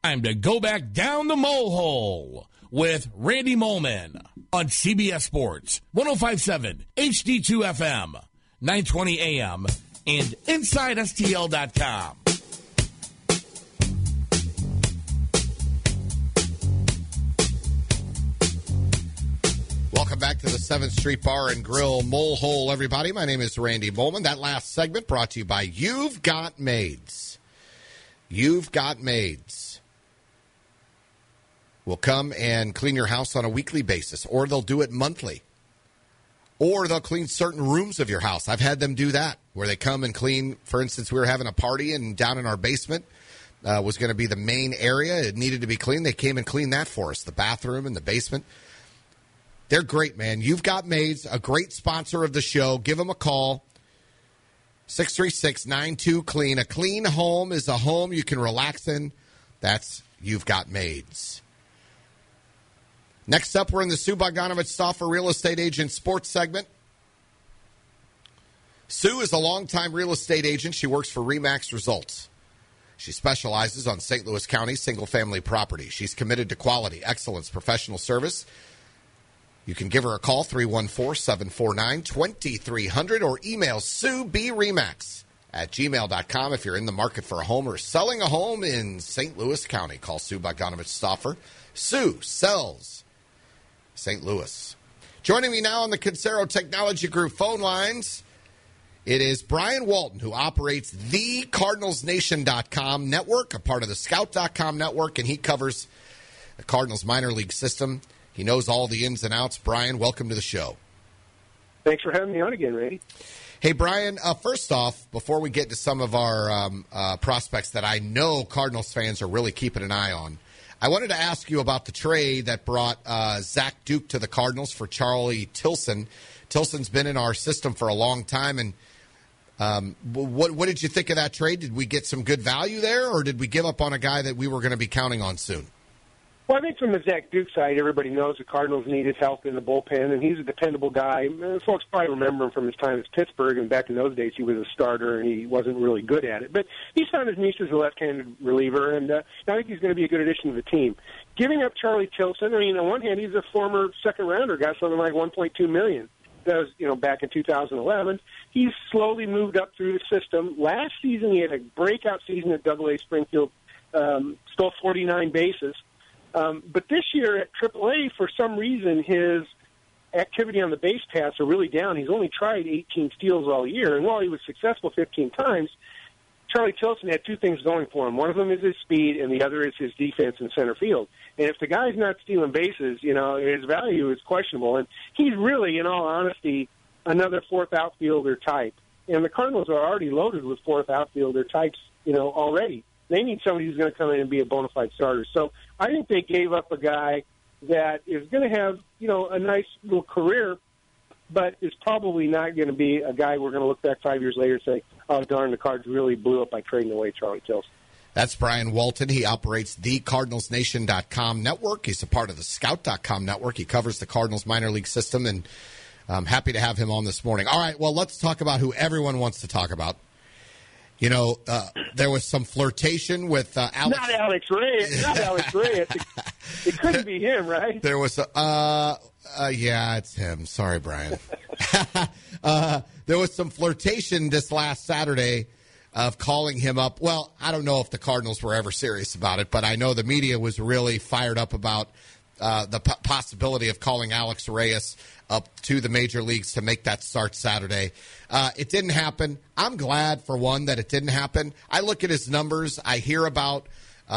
Time to go back down the mole hole with Randy Molman on CBS Sports, 105.7 HD2 FM, 920 AM, and InsideSTL.com. Welcome back to the 7th Street Bar and Grill Mole Hole, everybody. My name is Randy Molman. That last segment brought to you by You've Got Maids. You've Got Maids will come and clean your house on a weekly basis, or they'll do it monthly, or they'll clean certain rooms of your house. I've had them do that, where they come and clean. For instance, we were having a party, and down in our basement was going to be the main area. It needed to be cleaned. They came and cleaned that for us, the bathroom and the basement. They're great, man. You've Got Maids, a great sponsor of the show. Give them a call, 636-92-CLEAN. A clean home is a home you can relax in. That's You've Got Maids. Next up, we're in the Sue Bogdanovich Stauffer Real Estate Agent Sports segment. Sue is a longtime real estate agent. She works for RE/MAX Results. She specializes on St. Louis County single-family property. She's committed to quality, excellence, professional service. You can give her a call, 314-749-2300, or email SueBRemax@gmail.com if you're in the market for a home or selling a home in St. Louis County. Call Sue Bogdanovich Stauffer. Sue sells St. Louis. Joining me now on the Concero Technology Group phone lines, it is Brian Walton, who operates the CardinalsNation.com network, a part of the Scout.com network, and he covers the Cardinals minor league system. He knows all the ins and outs. Brian, welcome to the show. Thanks for having me on again, Randy. Hey, Brian, first off, before we get to some of our prospects that I know Cardinals fans are really keeping an eye on, I wanted to ask you about the trade that brought Zach Duke to the Cardinals for Charlie Tilson. Tilson's been in our system for a long time, and what did you think of that trade? Did we get some good value there, or did we give up on a guy that we were going to be counting on soon? Well, I think from the Zach Duke side, everybody knows the Cardinals need his help in the bullpen, and he's a dependable guy. Folks probably remember him from his time at Pittsburgh, and back in those days he was a starter, and he wasn't really good at it. But he's found his niche as a left-handed reliever, and I think he's going to be a good addition to the team. Giving up Charlie Tilson, I mean, on one hand, he's a former second-rounder, got something like $1.2 million. That was, back in 2011. He's slowly moved up through the system. Last season, he had a breakout season at AA Springfield, stole 49 bases. But this year at AAA, for some reason, his activity on the base paths are really down. He's only tried 18 steals all year, and while he was successful 15 times, Charlie Tilson had two things going for him. One of them is his speed, and the other is his defense in center field. And if the guy's not stealing bases, his value is questionable. And he's really, in all honesty, another fourth outfielder type. And the Cardinals are already loaded with fourth outfielder types, already. They need somebody who's going to come in and be a bona fide starter. So I think they gave up a guy that is going to have, a nice little career, but is probably not going to be a guy we're going to look back 5 years later and say, oh, darn, the Cards really blew up by trading away Charlie Tilson. That's Brian Walton. He operates the CardinalsNation.com network. He's a part of the Scout.com network. He covers the Cardinals minor league system, and I'm happy to have him on this morning. All right, well, let's talk about who everyone wants to talk about. There was some flirtation with Alex. Not Alex Reyes. Not Alex Reyes. It couldn't be him, right? There was yeah, it's him. Sorry, Brian. There was some flirtation this last Saturday of calling him up. Well, I don't know if the Cardinals were ever serious about it, but I know the media was really fired up about the possibility of calling Alex Reyes up to the major leagues to make that start Saturday. It didn't happen. I'm glad, for one, that it didn't happen. I look at his numbers. I hear about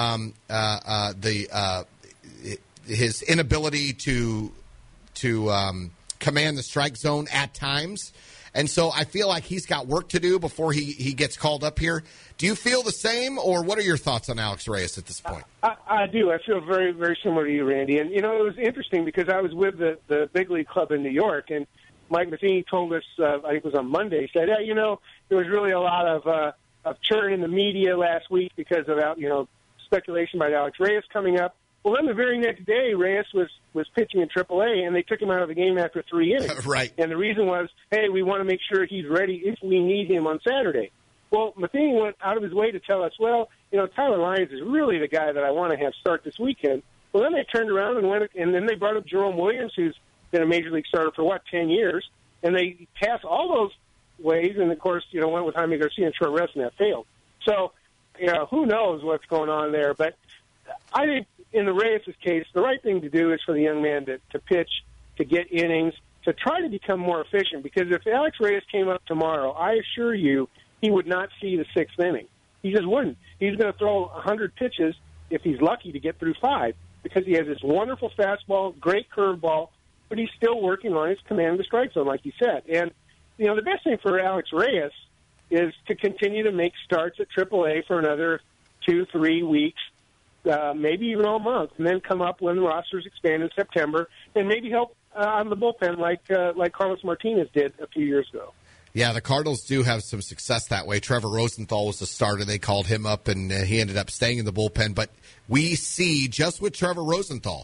his inability to command the strike zone at times. And so I feel like he's got work to do before he gets called up here. Do you feel the same, or what are your thoughts on Alex Reyes at this point? I do. I feel very, very similar to you, Randy. And, it was interesting because I was with the big league club in New York, and Mike Matheny told us, I think it was on Monday, said, hey, there was really a lot of churn in the media last week because of, speculation about Alex Reyes coming up. Well, then the very next day, Reyes was pitching in AAA, and they took him out of the game after 3 innings. Right. And the reason was, hey, we want to make sure he's ready if we need him on Saturday. Well, Matheny went out of his way to tell us, well, Tyler Lyons is really the guy that I want to have start this weekend. Well, then they turned around and then they brought up Jerome Williams, who's been a major league starter for 10 years, and they passed all those ways, and of course, went with Jaime Garcia in short rest, and that failed. So, who knows what's going on there? But I think in the Reyes' case, the right thing to do is for the young man to pitch, to get innings, to try to become more efficient. Because if Alex Reyes came up tomorrow, I assure you, he would not see the sixth inning. He just wouldn't. He's going to throw 100 pitches if he's lucky to get through 5, because he has this wonderful fastball, great curveball, but he's still working on his command of the strike zone, like you said. And, the best thing for Alex Reyes is to continue to make starts at AAA for another 2-3 weeks, maybe even all month, and then come up when the rosters expand in September, and maybe help on the bullpen like Carlos Martinez did a few years ago. Yeah, the Cardinals do have some success that way. Trevor Rosenthal was the starter. They called him up, and he ended up staying in the bullpen. But we see, just with Trevor Rosenthal,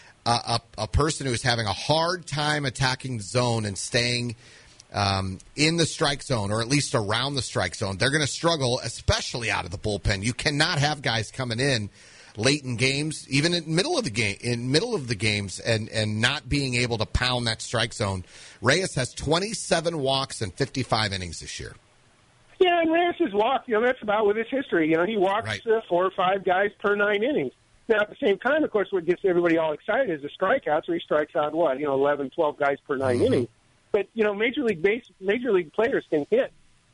a person who is having a hard time attacking the zone and staying in the strike zone, or at least around the strike zone. They're going to struggle, especially out of the bullpen. You cannot have guys coming in late in games, even in middle of the games, and not being able to pound that strike zone. Reyes has 27 walks and 55 innings this year. Yeah, and Reyes' walk, that's about with his history. He walks 4 or 5 guys per 9 innings. Now, at the same time, of course, what gets everybody all excited is the strikeouts, where he strikes out, 11, 12 guys per 9 innings. But, major league players can hit,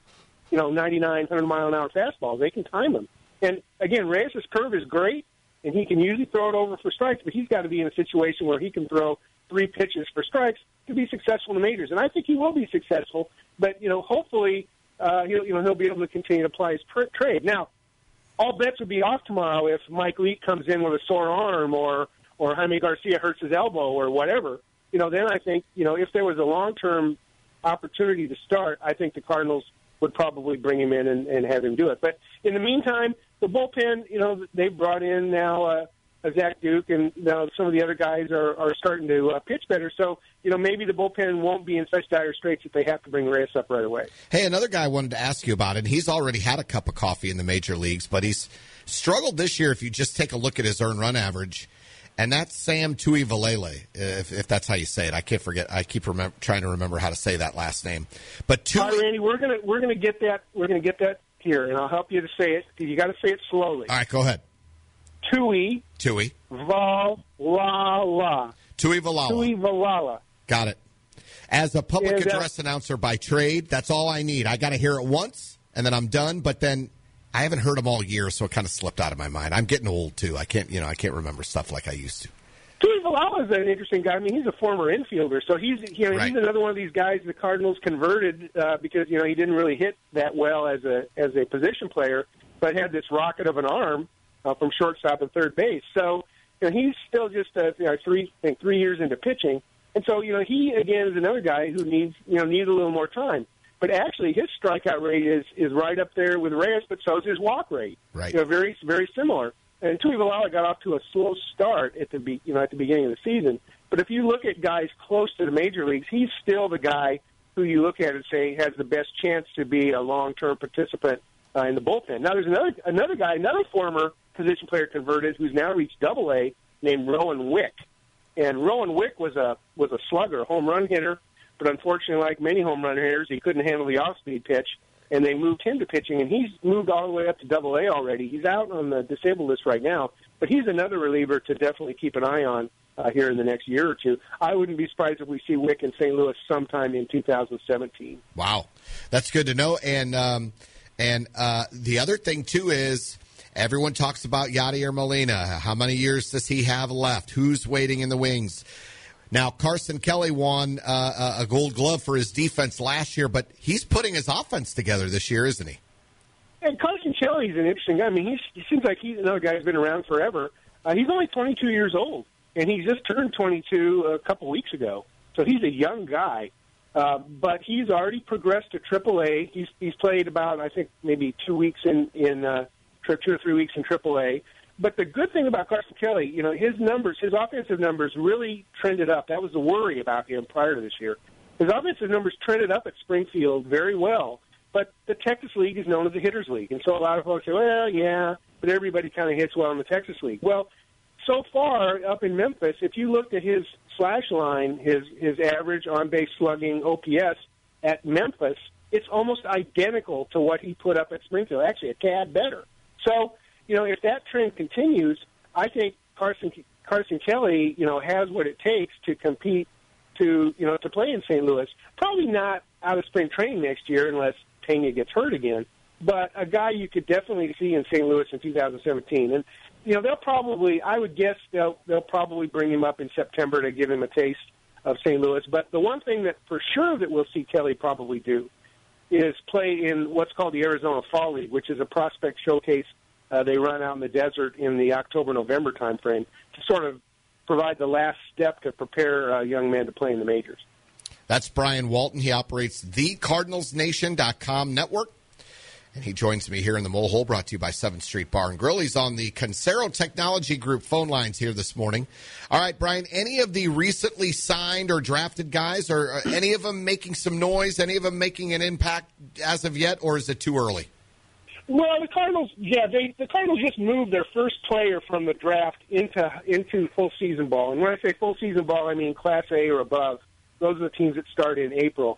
99, 100-mile-an-hour fastballs. They can time them. And, again, Reyes' curve is great, and he can usually throw it over for strikes, but he's got to be in a situation where he can throw 3 pitches for strikes to be successful in the majors. And I think he will be successful, but, hopefully he'll be able to continue to apply his trade. Now, all bets would be off tomorrow if Mike Leake comes in with a sore arm or Jaime Garcia hurts his elbow or whatever. Then I think, if there was a long-term opportunity to start, I think the Cardinals would probably bring him in and have him do it. But in the meantime, the bullpen, they've brought in now Zach Duke, and now some of the other guys are starting to pitch better. So, maybe the bullpen won't be in such dire straits that they have to bring Reyes up right away. Hey, another guy I wanted to ask you about, and he's already had a cup of coffee in the major leagues, but he's struggled this year if you just take a look at his earned run average. And that's Sam Tuivailele, if that's how you say it. I can't forget. I keep trying to remember how to say that last name. But All right, Randy, we're gonna get that. We're gonna get that here, and I'll help you to say it. You got to say it slowly. All right, go ahead. Tuivailala. Tuivailala. Got it. As a public address announcer by trade, that's all I need. I got to hear it once, and then I'm done. But then I haven't heard them all year, so it kind of slipped out of my mind. I'm getting old too. I can't remember stuff like I used to. Tuivailala is an interesting guy. I mean, he's a former infielder, so he's another one of these guys the Cardinals converted because he didn't really hit that well as a position player, but had this rocket of an arm from shortstop and third base. So he's still just 3 years into pitching, and so he again is another guy who needs a little more time. But actually, his strikeout rate is right up there with Reyes, but so is his walk rate. Right. Very, very similar. And Tuivailala got off to a slow start at the beginning of the season. But if you look at guys close to the major leagues, he's still the guy who you look at and say has the best chance to be a long-term participant in the bullpen. Now, there's another guy, another former position player converted, who's now reached AA, named Rowan Wick. And Rowan Wick was a slugger, a home run hitter. But unfortunately, like many home run hitters, he couldn't handle the off-speed pitch, and they moved him to pitching, and he's moved all the way up to AA already. He's out on the disabled list right now, but he's another reliever to definitely keep an eye on here in the next year or two. I wouldn't be surprised if we see Wick in St. Louis sometime in 2017. Wow, that's good to know. And the other thing, too, is everyone talks about Yadier Molina. How many years does he have left? Who's waiting in the wings? Now, Carson Kelly won a Gold Glove for his defense last year, but he's putting his offense together this year, isn't he? And Carson Kelly's an interesting guy. I mean, he seems like he's another guy who's been around forever. He's only 22 years old, and he just turned 22 a couple weeks ago. So he's a young guy, but he's already progressed to AAA. He's played about, I think, maybe 2 weeks in 2 or 3 weeks in AAA. But the good thing about Carson Kelly, his offensive numbers really trended up. That was the worry about him prior to this year. His offensive numbers trended up at Springfield very well, but the Texas League is known as a hitter's league. And so a lot of folks say, well, yeah, but everybody kind of hits well in the Texas League. Well, so far up in Memphis, if you looked at his slash line, his average on-base slugging OPS at Memphis, it's almost identical to what he put up at Springfield, actually a tad better. So, if that trend continues, I think Carson Kelly, has what it takes to compete to play in St. Louis. Probably not out of spring training next year unless Pena gets hurt again, but a guy you could definitely see in St. Louis in 2017. And, they'll probably, I would guess they'll probably bring him up in September to give him a taste of St. Louis. But the one thing that for sure that we'll see Kelly probably do is play in what's called the Arizona Fall League, which is a prospect showcase they run out in the desert in the October-November timeframe to sort of provide the last step to prepare a young man to play in the majors. That's Brian Walton. He operates the CardinalsNation.com network. And he joins me here in the Mole Hole, brought to you by 7th Street Bar and Grill. He's on the Concero Technology Group phone lines here this morning. All right, Brian, any of the recently signed or drafted guys, or any of them making some noise, any of them making an impact as of yet, or is it too early? Well, the Cardinals, the Cardinals just moved their first player from the draft into full season ball. And when I say full season ball, I mean Class A or above. Those are the teams that start in April.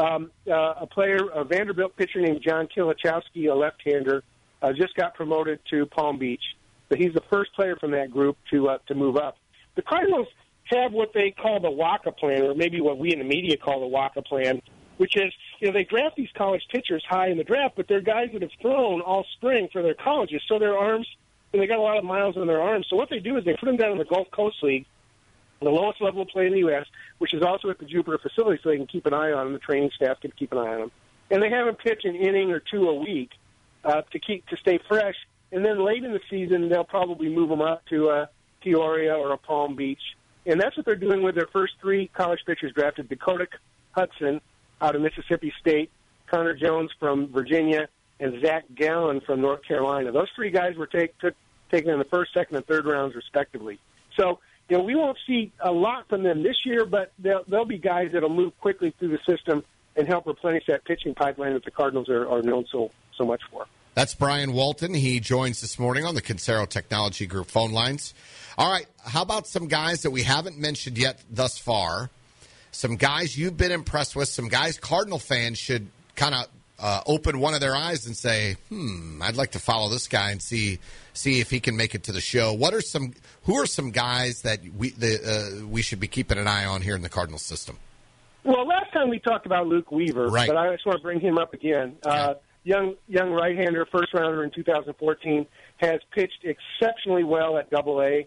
A Vanderbilt pitcher named John Kilichowski, a left-hander, just got promoted to Palm Beach. So he's the first player from that group to move up. The Cardinals have what they call the Waka plan, or maybe what we in the media call the Waka plan, which is, they draft these college pitchers high in the draft, but they're guys that have thrown all spring for their colleges. So their arms, they got a lot of miles on their arms. So what they do is they put them down in the Gulf Coast League, the lowest level of play in the U.S., which is also at the Jupiter facility, so they can keep an eye on them. The training staff can keep an eye on them. And they have them pitch an inning or two a week to stay fresh. And then late in the season, they'll probably move them up to a Peoria or a Palm Beach. And that's what they're doing with their first three college pitchers drafted: Dakota Hudson out of Mississippi State, Connor Jones from Virginia, and Zach Gallen from North Carolina. Those three guys were taken in the first, second, and third rounds, respectively. So, we won't see a lot from them this year, but they'll be guys that'll move quickly through the system and help replenish that pitching pipeline that the Cardinals are known so much for. That's Brian Walton. He joins this morning on the Concero Technology Group phone lines. All right, how about some guys that we haven't mentioned yet thus far? Some guys you've been impressed with, some guys Cardinal fans should kind of open one of their eyes and say, I'd like to follow this guy and see if he can make it to the show. Who are some guys that we should be keeping an eye on here in the Cardinals system? Well, last time we talked about Luke Weaver, right, but I just want to bring him up again. Okay. Young right-hander, first-rounder in 2014, has pitched exceptionally well at AA,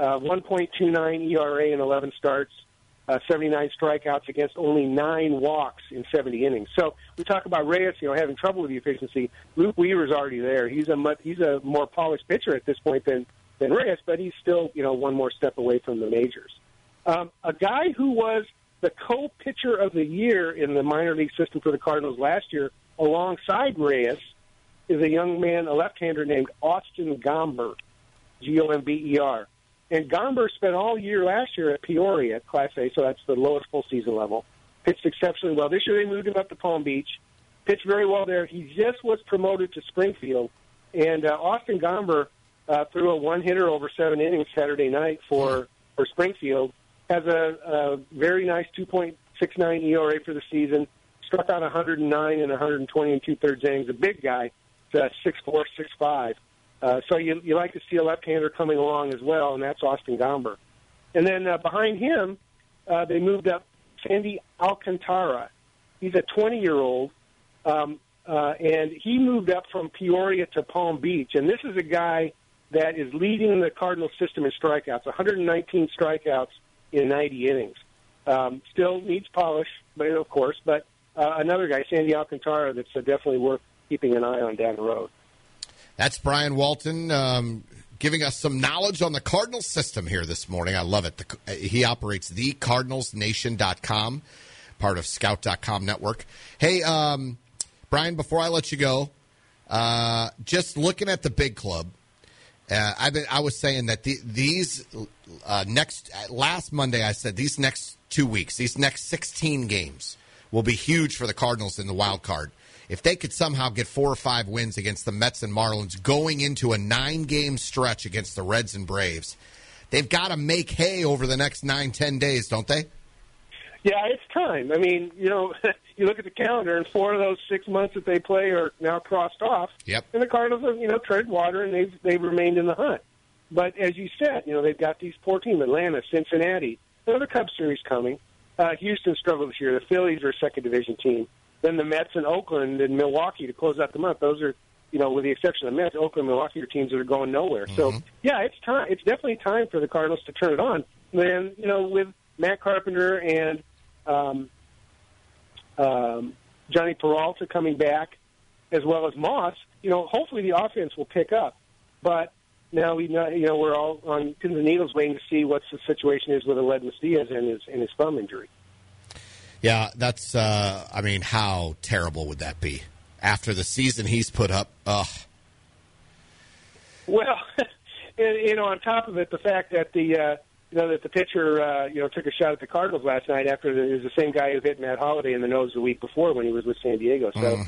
1.29 ERA in 11 starts, 79 strikeouts against only 9 walks in 70 innings. So we talk about Reyes, having trouble with the efficiency. Luke Weaver's already there. He's a more polished pitcher at this point than Reyes, but he's still, one more step away from the majors. A guy who was the co-pitcher of the year in the minor league system for the Cardinals last year, alongside Reyes, is a young man, a left-hander named Austin Gomber, Gomber. And Gomber spent all year last year at Peoria, Class A, so that's the lowest full season level. Pitched exceptionally well. This year they moved him up to Palm Beach. Pitched very well there. He just was promoted to Springfield. And Austin Gomber threw a one-hitter over 7 innings Saturday night for Springfield. Has a very nice 2.69 ERA for the season. Struck out 109 and 120 and 2/3 innings. A big guy, 6'4", 6'5". So you like to see a left-hander coming along as well, and that's Austin Gomber. And then behind him, they moved up Sandy Alcantara. He's a 20-year-old, and he moved up from Peoria to Palm Beach. And this is a guy that is leading the Cardinals system in strikeouts, 119 strikeouts in 90 innings. Still needs polish, of course, but another guy, Sandy Alcantara, that's definitely worth keeping an eye on down the road. That's Brian Walton giving us some knowledge on the Cardinals system here this morning. I love it. He operates the CardinalsNation.com, part of Scout.com network. Hey, Brian, before I let you go, just looking at the big club, I was saying that these last Monday I said these next 2 weeks, these next 16 games will be huge for the Cardinals in the wild card. if they could somehow get 4 or 5 wins against the Mets and Marlins going into a 9-game stretch against the Reds and Braves, they've got to make hay over the next 9-10 days, don't they? Yeah, it's time. I mean, you you look at the calendar, and 4 of those 6 months that they play are now crossed off. Yep. And the Cardinals have, tread water, and they've remained in the hunt. But as you said, they've got these 4 teams: Atlanta, Cincinnati, another Cup Series coming. Houston struggled this year. The Phillies are a second division team. Then the Mets and Oakland and Milwaukee to close out the month. Those are, with the exception of the Mets, Oakland and Milwaukee are teams that are going nowhere. Mm-hmm. So, yeah, it's time. It's definitely time for the Cardinals to turn it on. Then, with Matt Carpenter and Johnny Peralta coming back, as well as Moss, hopefully the offense will pick up. But now we're all on pins and needles waiting to see what the situation is with Aledmys Diaz and his thumb injury. Yeah, that's. How terrible would that be after the season he's put up? Ugh. Well, on top of it, the fact that that the pitcher, took a shot at the Cardinals last night after it was the same guy who hit Matt Holliday in the nose the week before when he was with San Diego. So,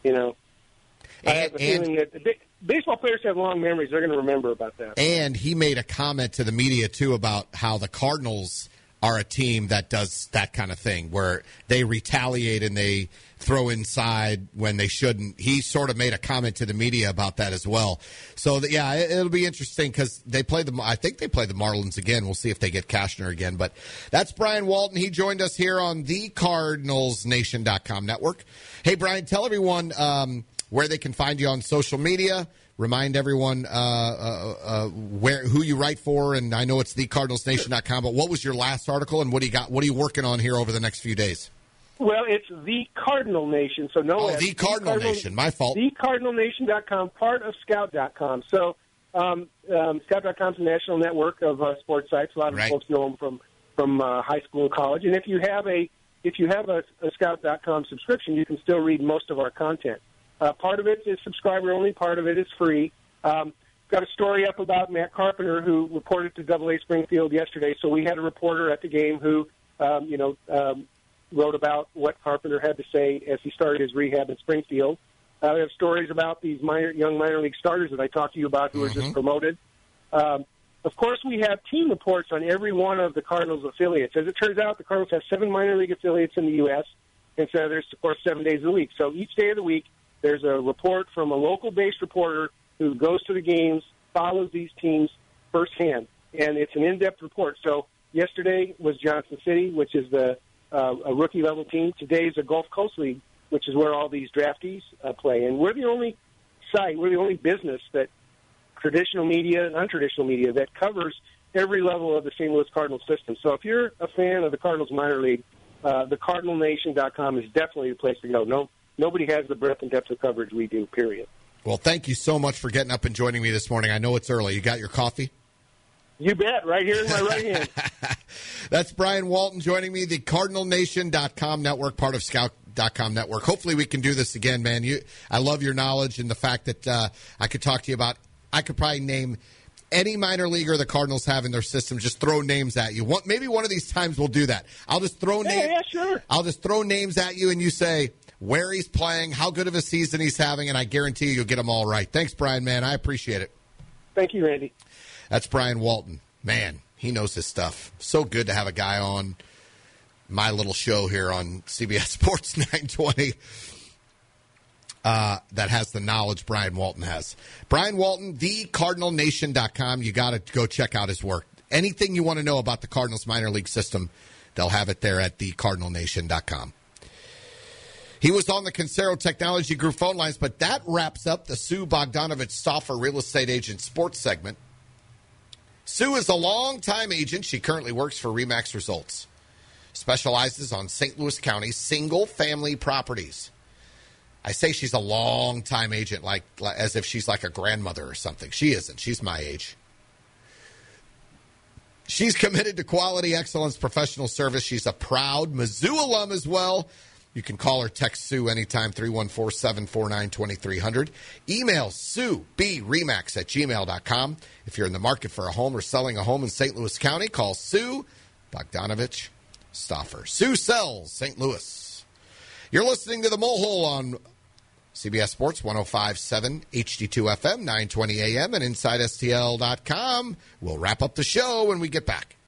I have a feeling that baseball players have long memories. They're going to remember about that. And he made a comment to the media, too, about how the Cardinals are a team that does that kind of thing, where they retaliate and they throw inside when they shouldn't. He sort of made a comment to the media about that as well. So, it'll be interesting because I think they play the Marlins again. We'll see if they get Cashner again. But that's Brian Walton. He joined us here on the CardinalsNation.com network. Hey, Brian, tell everyone where they can find you on social media. Remind everyone who you write for, and I know it's thecardinalsnation.com, but what was your last article, and what do you got? What are you working on here over the next few days? Well, it's The Cardinal Nation, so no. The Cardinal Nation, my fault. TheCardinalNation.com, part of Scout.com. So Scout.com is a national network of sports sites. A lot of folks know them from high school and college. And if you have a Scout.com subscription, you can still read most of our content. Part of it is subscriber only. Part of it is free. Got a story up about Matt Carpenter, who reported to AA Springfield yesterday. So we had a reporter at the game who, wrote about what Carpenter had to say as he started his rehab in Springfield. We have stories about these young minor league starters that I talked to you about who were just promoted. Of course, we have team reports on every one of the Cardinals affiliates. As it turns out, the Cardinals have 7 minor league affiliates in the U.S., and so there's, of course, 7 days of the week. So each day of the week, there's a report from a local-based reporter who goes to the games, follows these teams firsthand, and it's an in-depth report. So yesterday was Johnson City, which is a rookie-level team. Today is the Gulf Coast League, which is where all these draftees play. And we're the only business that traditional media and untraditional media that covers every level of the St. Louis Cardinals system. So if you're a fan of the Cardinals minor league, thecardinalnation.com is definitely the place to go. Nobody has the breadth and depth of coverage we do, period. Well, thank you so much for getting up and joining me this morning. I know it's early. You got your coffee? You bet, right here in my right hand. That's Brian Walton joining me, the CardinalNation.com network, part of Scout.com network. Hopefully we can do this again, man. I love your knowledge and the fact that I could talk to you about, I could probably name any minor leaguer the Cardinals have in their system. Just throw names at you. Maybe one of these times we'll do that. I'll just throw names. Yeah, sure. I'll just throw names at you, and you say where he's playing, how good of a season he's having, and I guarantee you'll get them all right. Thanks, Brian, man. I appreciate it. Thank you, Randy. That's Brian Walton. Man, he knows his stuff. So good to have a guy on my little show here on CBS Sports 920 that has the knowledge Brian Walton has. Brian Walton, thecardinalnation.com. You got to go check out his work. Anything you want to know about the Cardinals minor league system, they'll have it there at thecardinalnation.com. He was on the Concero Technology Group phone lines, but that wraps up the Sue Bogdanovich Stauffer Real Estate Agent Sports segment. Sue is a longtime agent. She currently works for RE/MAX Results. Specializes on St. Louis County single-family properties. I say she's a long-time agent, like as if she's like a grandmother or something. She isn't. She's my age. She's committed to quality, excellence, professional service. She's a proud Mizzou alum as well. You can call or text Sue anytime, 314-749-2300. Email Sue B. RE/MAX at gmail.com. If you're in the market for a home or selling a home in St. Louis County, call Sue Bogdanovich Stauffer. Sue sells St. Louis. You're listening to The Mole Hole on CBS Sports 105.7 HD2 FM, 920 AM, and InsideSTL.com. We'll wrap up the show when we get back.